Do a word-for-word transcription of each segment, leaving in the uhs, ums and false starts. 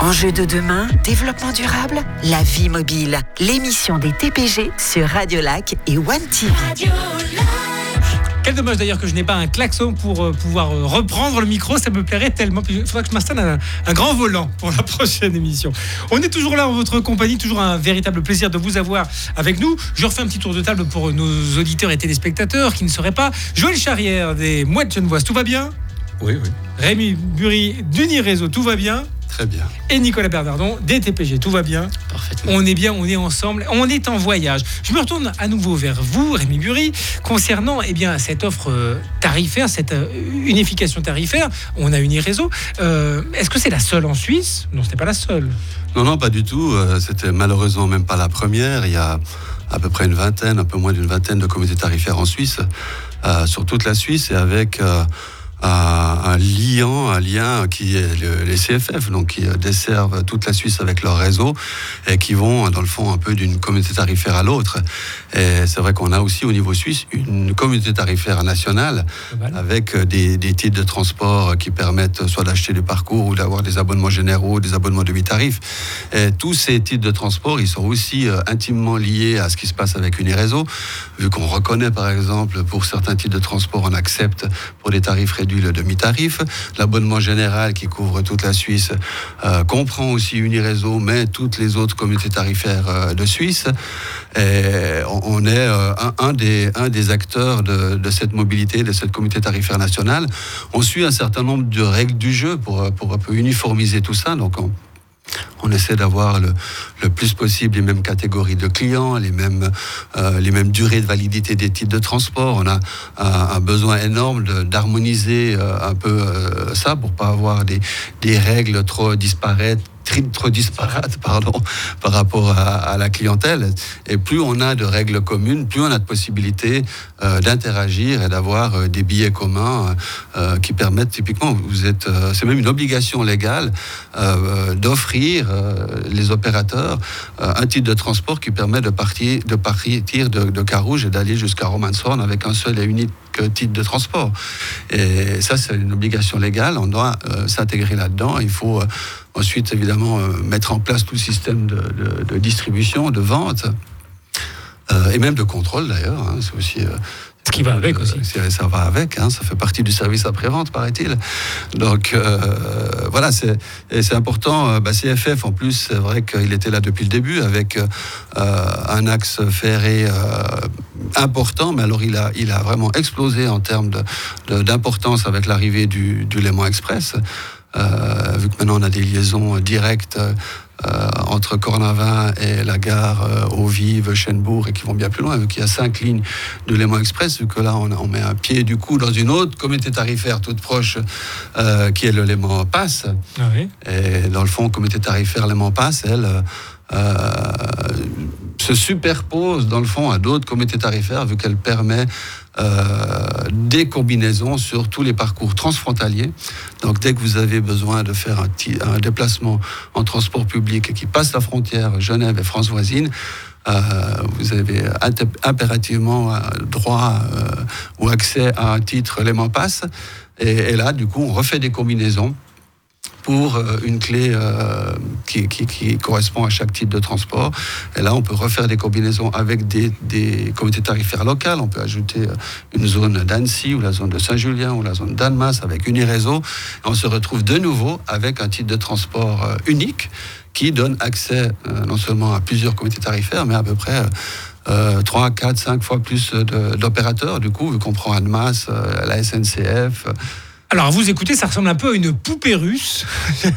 Enjeux de demain, développement durable, la vie mobile. L'émission des T P G sur Radio Lac et One T V. Radio Quel dommage d'ailleurs que je n'ai pas un klaxon pour euh, pouvoir euh, reprendre le micro, ça me plairait tellement. Il faudra que je m'installe un, un grand volant pour la prochaine émission. On est toujours là en votre compagnie, toujours un véritable plaisir de vous avoir avec nous. Je refais un petit tour de table pour nos auditeurs et téléspectateurs qui ne seraient pas. Joël Charrière des Mouettes Genevoises, tout va bien ? Oui, oui. Rémi Bury d'Uniréseau, tout va bien ? Très bien. Et Nicolas Bernardon des T P G, tout va bien ? Parfaitement. On est bien, on est ensemble, on est en voyage. Je me retourne à nouveau vers vous, Rémi Bury, concernant eh bien, cette offre tarifaire, cette unification tarifaire. On a Uniréseau. Euh, est-ce que c'est la seule en Suisse ? Non, ce n'est pas la seule. Non, non, pas du tout. C'était malheureusement même pas la première. Il y a à peu près une vingtaine, un peu moins d'une vingtaine de comités tarifaires en Suisse, euh, sur toute la Suisse, et avec... Euh, un lien, un lien qui est le, les C F F, donc qui desservent toute la Suisse avec leur réseau et qui vont dans le fond un peu d'une communauté tarifaire à l'autre. Et c'est vrai qu'on a aussi au niveau suisse une communauté tarifaire nationale avec des, des titres de transport qui permettent soit d'acheter des parcours ou d'avoir des abonnements généraux, des abonnements de huit tarifs. Et tous ces titres de transport, ils sont aussi intimement liés à ce qui se passe avec Uniréseau, vu qu'on reconnaît par exemple pour certains titres de transport, on accepte pour des tarifs réduits le demi-tarif. L'abonnement général qui couvre toute la Suisse euh, comprend aussi Uniréseau, mais toutes les autres communautés tarifaires euh, de Suisse. Et on, on est euh, un, un, des, un des acteurs de, de cette mobilité, de cette communauté tarifaire nationale. On suit un certain nombre de règles du jeu pour, pour un peu uniformiser tout ça. Donc on On essaie d'avoir le, le plus possible les mêmes catégories de clients, les mêmes, euh, les mêmes durées de validité des titres de transport. On a un, un besoin énorme de, d'harmoniser euh, un peu euh, ça pour pas avoir des, des règles trop disparates, trop disparates pardon, par rapport à, à la clientèle. Et plus on a de règles communes, plus on a de possibilités euh, d'interagir et d'avoir euh, des billets communs euh, qui permettent typiquement, vous êtes, euh, c'est même une obligation légale euh, d'offrir euh, les opérateurs euh, un titre de transport qui permet de partir de, partir de, de Carouge et d'aller jusqu'à Romanshorn avec un seul et unique titre de transport. Et ça, c'est une obligation légale. On doit euh, s'intégrer là-dedans. Il faut euh, ensuite, évidemment, euh, mettre en place tout le système de, de, de distribution, de vente, euh, et même de contrôle, d'ailleurs. Hein. C'est aussi... Euh, Ce qui va avec aussi. Euh, ça va avec, hein, ça fait partie du service après-vente, paraît-il. Donc, euh, voilà, c'est, et c'est important. Euh, bah, C F F, en plus, c'est vrai qu'il était là depuis le début, avec euh, un axe ferré euh, important, mais alors il a, il a vraiment explosé en termes de, de, d'importance avec l'arrivée du, du Léman Express. Euh, vu que maintenant on a des liaisons directes euh, entre Cornavin et la gare euh, Eaux-Vives, Chênebourg, et qui vont bien plus loin, vu qu'il y a cinq lignes de Léman Express, vu que là on, on met un pied du coup dans une autre communauté tarifaire toute proche, euh, qui est le Léman Pass. Ah oui. Et dans le fond, communauté tarifaire Léman Pass, elle euh, se superpose dans le fond à d'autres communautés tarifaires, vu qu'elle permet Euh, des combinaisons sur tous les parcours transfrontaliers. Donc dès que vous avez besoin de faire un, t- un déplacement en transport public qui passe la frontière Genève et France voisine, euh, vous avez int- impérativement droit euh, ou accès à un titre Léman Pass. Et, et là, du coup, on refait des combinaisons pour une clé euh, qui, qui, qui correspond à chaque type de transport. Et là, on peut refaire des combinaisons avec des, des comités tarifaires locales. On peut ajouter une zone d'Annecy ou la zone de Saint-Julien ou la zone d'Annemasse avec Uniréseau. Et on se retrouve de nouveau avec un type de transport euh, unique qui donne accès euh, non seulement à plusieurs comités tarifaires, mais à peu près euh, trois, quatre, cinq fois plus de, d'opérateurs. Du coup, vu qu'on prend Annemasse, euh, la S N C F... Alors, vous écoutez, ça ressemble un peu à une poupée russe,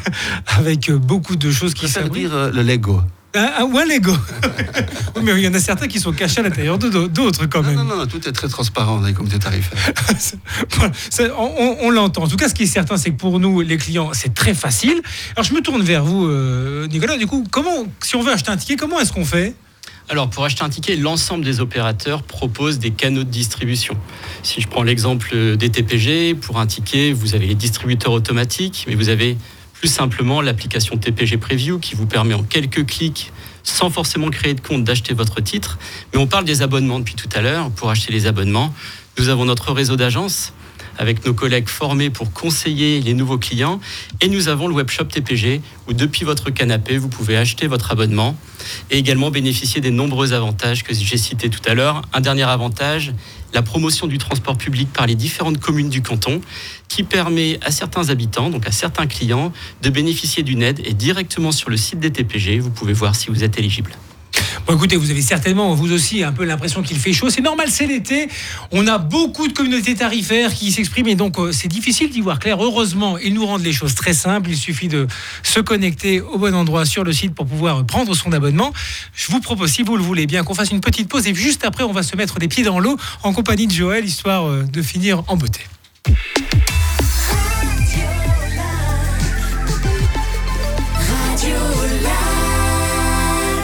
avec beaucoup de choses qui s'abritent. s'abritent. dire euh, le Lego. Ah, ah, ouais, Lego. Oui, mais il y en a certains qui sont cachés à l'intérieur de d'autres, quand même. Non, non, non, tout est très transparent dans les comités tarifaires. Voilà, c'est, on, on l'entend. En tout cas, ce qui est certain, c'est que pour nous, les clients, c'est très facile. Alors, je me tourne vers vous, euh, Nicolas. Du coup, comment, si on veut acheter un ticket, comment est-ce qu'on fait ? Alors, pour acheter un ticket, l'ensemble des opérateurs proposent des canaux de distribution. Si je prends l'exemple des T P G, pour un ticket, vous avez les distributeurs automatiques, mais vous avez plus simplement l'application T P G Preview qui vous permet en quelques clics, sans forcément créer de compte, d'acheter votre titre. Mais on parle des abonnements depuis tout à l'heure. Pour acheter les abonnements, nous avons notre réseau d'agences avec nos collègues formés pour conseiller les nouveaux clients. Et nous avons le webshop T P G où depuis votre canapé, vous pouvez acheter votre abonnement et également bénéficier des nombreux avantages que j'ai cités tout à l'heure. Un dernier avantage, la promotion du transport public par les différentes communes du canton qui permet à certains habitants, donc à certains clients, de bénéficier d'une aide et directement sur le site des T P G, vous pouvez voir si vous êtes éligible. Bon, écoutez, vous avez certainement, vous aussi, un peu l'impression qu'il fait chaud. C'est normal, c'est l'été. On a beaucoup de communautés tarifaires qui s'expriment et donc euh, c'est difficile d'y voir clair. Heureusement, ils nous rendent les choses très simples. Il suffit de se connecter au bon endroit sur le site pour pouvoir prendre son abonnement. Je vous propose, si vous le voulez bien, qu'on fasse une petite pause et juste après, on va se mettre des pieds dans l'eau en compagnie de Joël, histoire euh, de finir en beauté.